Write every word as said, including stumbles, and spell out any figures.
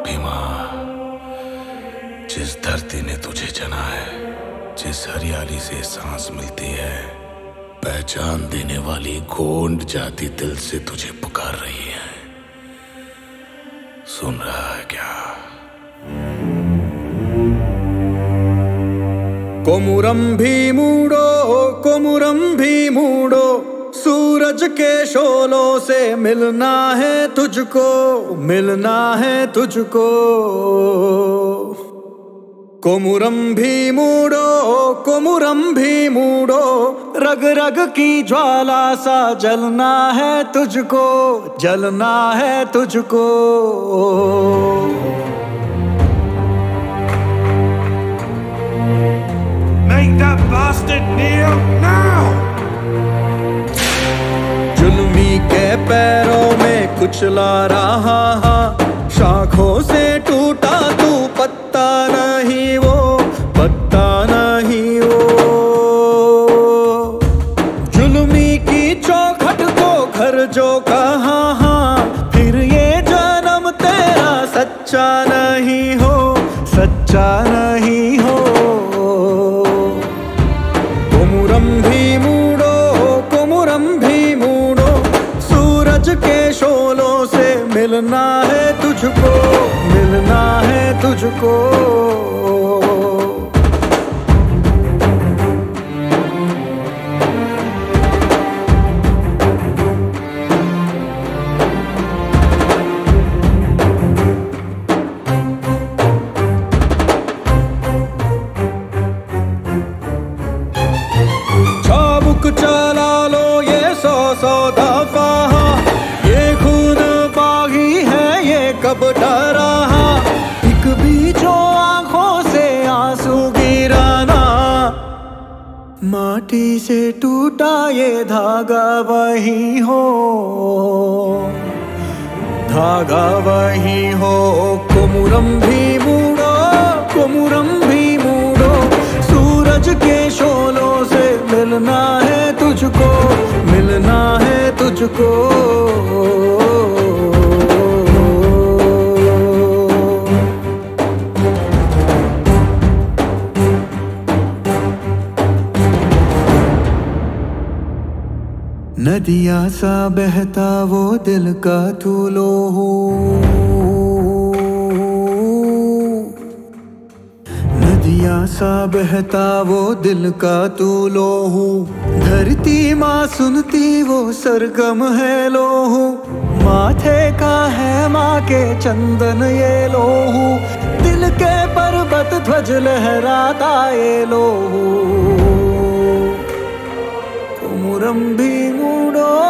भीमा, जिस धरती ने तुझे जना है, जिस हरियाली से सांस मिलती है, पहचान देने वाली गोंड जाति दिल से तुझे पुकार रही है। सुन रहा है क्या? कोमुरम भीमुडो, कोमुरम भीमुडो, सूरज के शोलों से मिलना है तुझको, मिलना है तुझको। कोमुरम भीमुडो, कोमुरम भीमुडो, रग रग की ज्वाला सा जलना है तुझको, जलना है तुझको। Make that bastard kneel now! जुल्मी के पैरों में कुचला रहा, शाखों से टूटा तू पत्ता नहीं वो, पत्ता नहीं वो। जुल्मी की चौखट को घर जो कहा, फिर ये जन्म तेरा सच्चा नहीं हो, सच्चा नहीं हो। कोमुरम भीमुडो, कोमुरम भीमुडो, सूरज के शोलों से मिलना है तुझको, मिलना है तुझको। चाबुक चला लो ये सौ सौ दफा, ये खून बागी है ये कब डरा। एक भी जो आंखों से आंसू गिराना, माटी से टूटा ये धागा वही हो, धागा वही हो। कोमुरम भीमुडो, कोमुरम भीमुडो, सूरज के शोलों से मिलना है तुझको, मिलना है तुझको। नदिया सा बहता वो दिल का तू लोहू, नदिया सा बहता वो दिल का तू लोहू। धरती माँ सुनती वो सरगम है लोहू, माथे का है माँ के चंदन ये लोहू। दिल के पर्वत ध्वज लहराता ये लोहू। कोमुरम भीमुडो,